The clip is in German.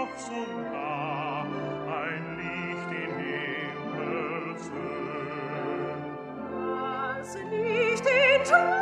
doch so nah, ein Licht in Himmelshöhe. Das Licht in